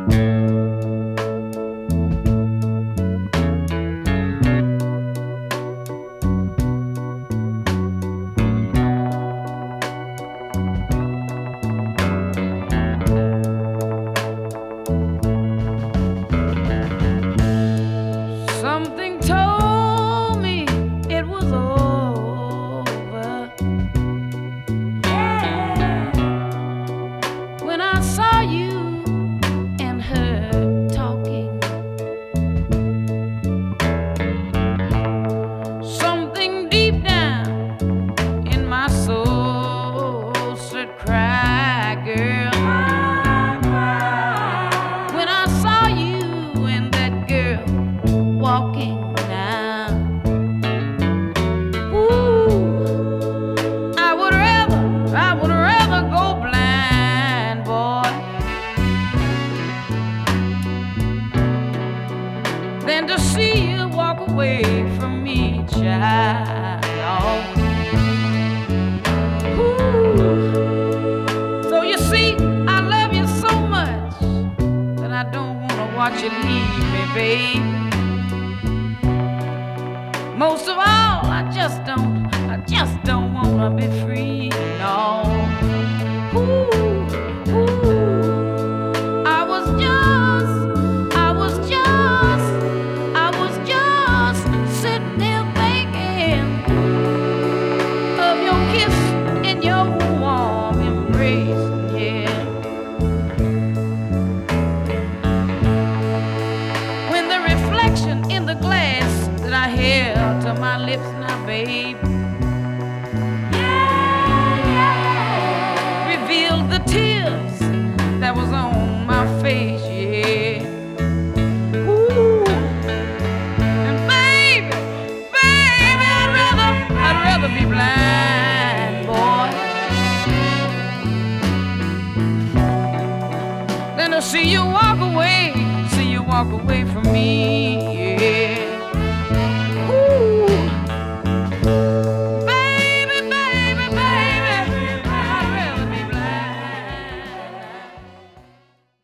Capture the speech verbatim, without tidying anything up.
Something told me it was over. Yeah. When I saw you and her talking, something deep down in my soul said, "Cry, girl." When I saw you and that girl walking now, ooh, I would rather, I would rather go blind, boy, than to see you walk away from me, child. Ooh. So you see, I love you so much that I don't wanna watch you leave me, babe. Most of all, I just don't, I just don't wanna be free, no. Ooh, ooh. I was just, I was just, I was just sitting there thinking of your kiss and your warm embrace, yeah. When the reflection in the glass that I held to my lips now, babe, yeah, yeah, revealed the tears that was on my face, yeah. Ooh, and baby, baby, I'd rather, I'd rather be blind, boy, than to see you walk away, see you walk away from me, yeah.